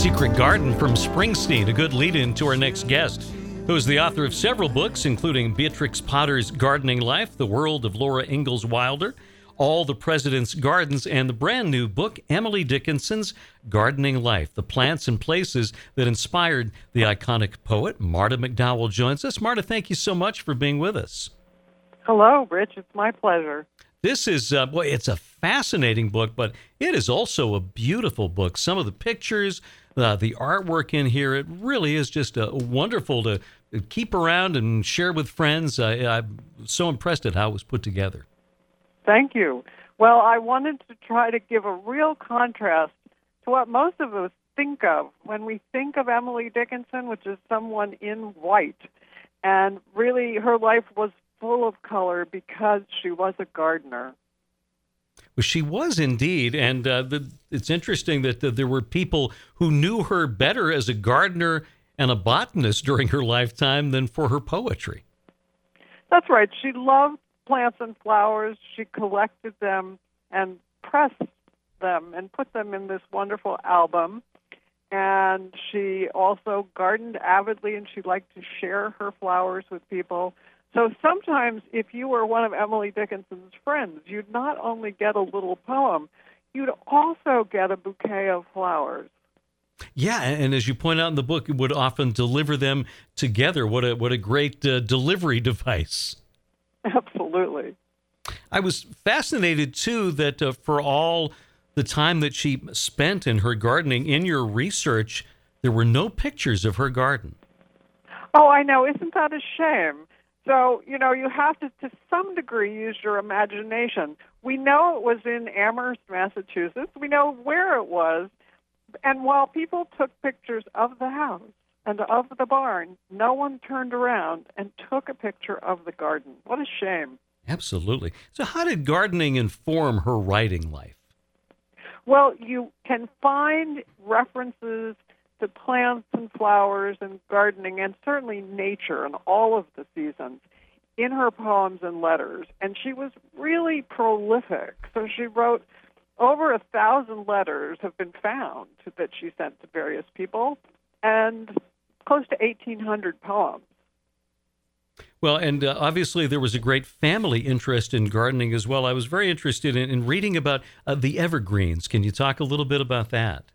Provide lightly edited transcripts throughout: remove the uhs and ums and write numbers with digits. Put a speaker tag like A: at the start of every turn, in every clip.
A: Secret Garden from Springsteen, a good lead-in to our next guest, who is the author of several books, including Beatrix Potter's Gardening Life, The World of Laura Ingalls Wilder, All the President's Gardens, and the brand new book, Emily Dickinson's Gardening Life, the plants and places that inspired the iconic poet. Marta McDowell joins us. Marta, thank you so much for being with us.
B: Hello, Rich. It's my pleasure.
A: This is, it's a fascinating book, but it is also a beautiful book. Some of the pictures, the artwork in here, it really is just wonderful to keep around and share with friends. I'm so impressed at how it was put together.
B: Thank you. Well, I wanted to try to give a real contrast to what most of us think of when we think of Emily Dickinson, which is someone in white. And really, her life was full of color because she was a gardener.
A: Well, she was indeed, and it's interesting that there were people who knew her better as a gardener and a botanist during her lifetime than for her poetry.
B: That's right. She loved plants and flowers. She collected them and pressed them and put them in this wonderful album. And she also gardened avidly, and she liked to share her flowers with people. So sometimes if you were one of Emily Dickinson's friends, you'd not only get a little poem, you'd also get a bouquet of flowers.
A: Yeah, and as you point out in the book, it would often deliver them together. What a great delivery device.
B: Absolutely.
A: I was fascinated, too, that for all the time that she spent in her gardening, in your research, there were no pictures of her garden.
B: Oh, I know. Isn't that a shame? So, you have to some degree, use your imagination. We know it was in Amherst, Massachusetts. We know where it was. And while people took pictures of the house and of the barn, no one turned around and took a picture of the garden. What a shame.
A: Absolutely. So how did gardening inform her writing life?
B: Well, you can find references to plants and flowers and gardening and certainly nature and all of the seasons in her poems and letters. And she was really prolific. So she wrote over 1,000 letters have been found that she sent to various people and close to 1,800 poems.
A: Well, and obviously there was a great family interest in gardening as well. I was very interested in reading about the evergreens. Can you talk a little bit about that?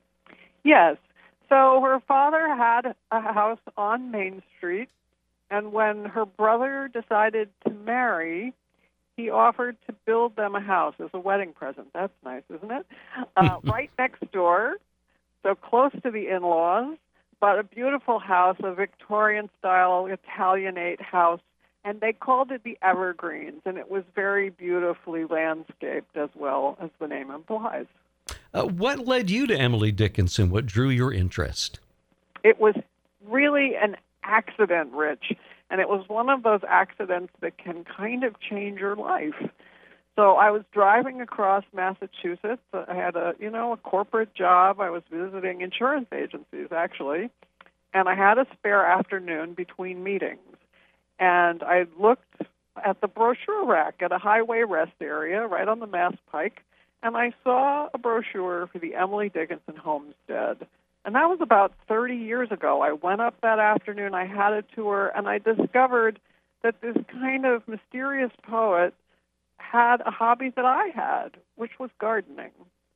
B: Yes. So her father had a house on Main Street, and when her brother decided to marry, he offered to build them a house as a wedding present. That's nice, isn't it? Right next door, so close to the in-laws, but a beautiful house, a Victorian-style Italianate house, and they called it the Evergreens, and it was very beautifully landscaped as well as the name implies.
A: What led you to Emily Dickinson? What drew your interest?
B: It was really an accident, Rich, and it was one of those accidents that can kind of change your life. So I was driving across Massachusetts. I had a corporate job. I was visiting insurance agencies, actually, and I had a spare afternoon between meetings. And I looked at the brochure rack at a highway rest area right on the Mass Pike, and I saw a brochure for the Emily Dickinson Homestead. And that was about 30 years ago. I went up that afternoon, I had a tour, and I discovered that this kind of mysterious poet had a hobby that I had, which was gardening.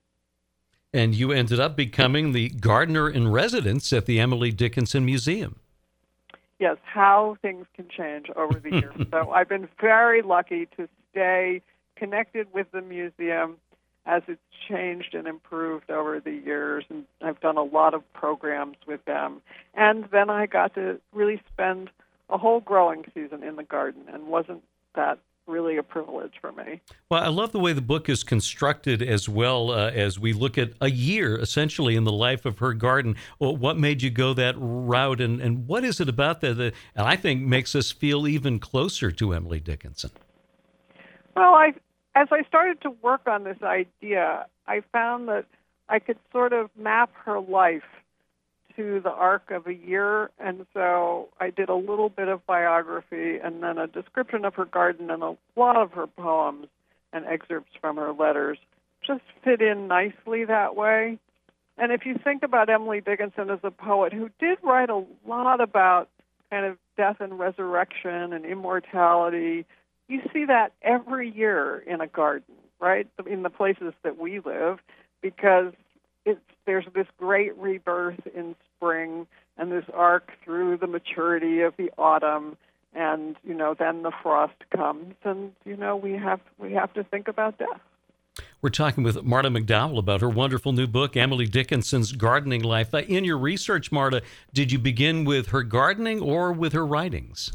A: And you ended up becoming the gardener in residence at the Emily Dickinson Museum.
B: Yes, how things can change over the years. So I've been very lucky to stay connected with the museum as it's changed and improved over the years, and I've done a lot of programs with them. And then I got to really spend a whole growing season in the garden, and wasn't that really a privilege for me?
A: Well, I love the way the book is constructed as well, as we look at a year, essentially, in the life of her garden. Well, what made you go that route, and what is it about that I think makes us feel even closer to Emily Dickinson?
B: Well, as I started to work on this idea, I found that I could sort of map her life to the arc of a year, and so I did a little bit of biography and then a description of her garden, and a lot of her poems and excerpts from her letters just fit in nicely that way. And if you think about Emily Dickinson as a poet who did write a lot about kind of death and resurrection and immortality, you see that every year in a garden, right? In the places that we live, because there's this great rebirth in spring and this arc through the maturity of the autumn, and then the frost comes, and we have to think about death.
A: We're talking with Marta McDowell about her wonderful new book, Emily Dickinson's Gardening Life. In your research, Marta, did you begin with her gardening or with her writings?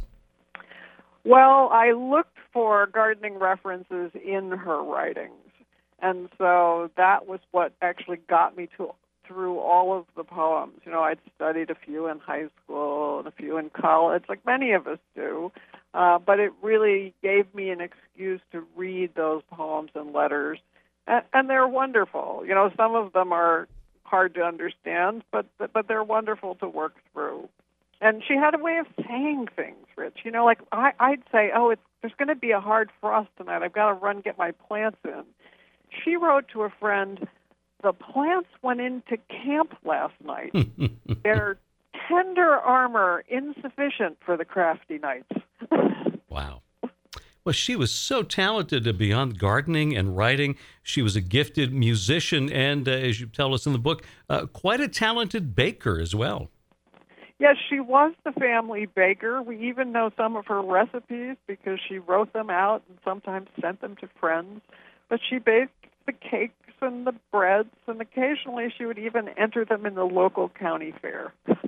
B: Well, I looked for gardening references in her writings. And so that was what actually got me through all of the poems. I'd studied a few in high school and a few in college, like many of us do. But it really gave me an excuse to read those poems and letters. And they're wonderful. Some of them are hard to understand, but they're wonderful to work through. And she had a way of saying things, Rich. Like I'd say, there's going to be a hard frost tonight. I've got to run get my plants in. She wrote to a friend, the plants went into camp last night. Their tender armor insufficient for the crafty nights.
A: Wow. Well, she was so talented beyond gardening and writing. She was a gifted musician and, as you tell us in the book, quite a talented baker as well.
B: Yes, she was the family baker. We even know some of her recipes because she wrote them out and sometimes sent them to friends. But she baked the cakes and the breads, and occasionally she would even enter them in the local county fair.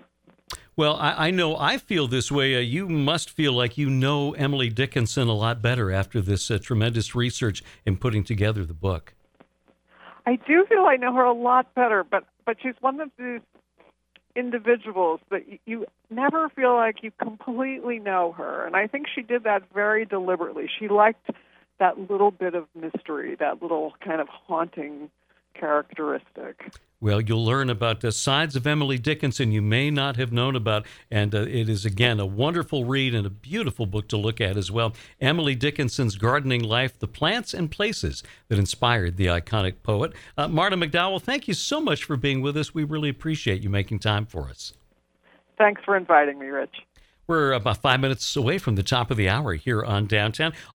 A: Well, I know I feel this way. You must feel like you know Emily Dickinson a lot better after this tremendous research in putting together the book.
B: I do feel I know her a lot better, but she's one of these individuals that you never feel like you completely know her. And I think she did that very deliberately. She liked that little bit of mystery, that little kind of haunting characteristic.
A: Well, you'll learn about the sides of Emily Dickinson you may not have known about, and it is, again, a wonderful read and a beautiful book to look at as well. Emily Dickinson's Gardening Life, The Plants and Places That Inspired the Iconic Poet. Marta McDowell, thank you so much for being with us. We really appreciate you making time for us.
B: Thanks for inviting me, Rich.
A: We're about 5 minutes away from the top of the hour here on Downtown.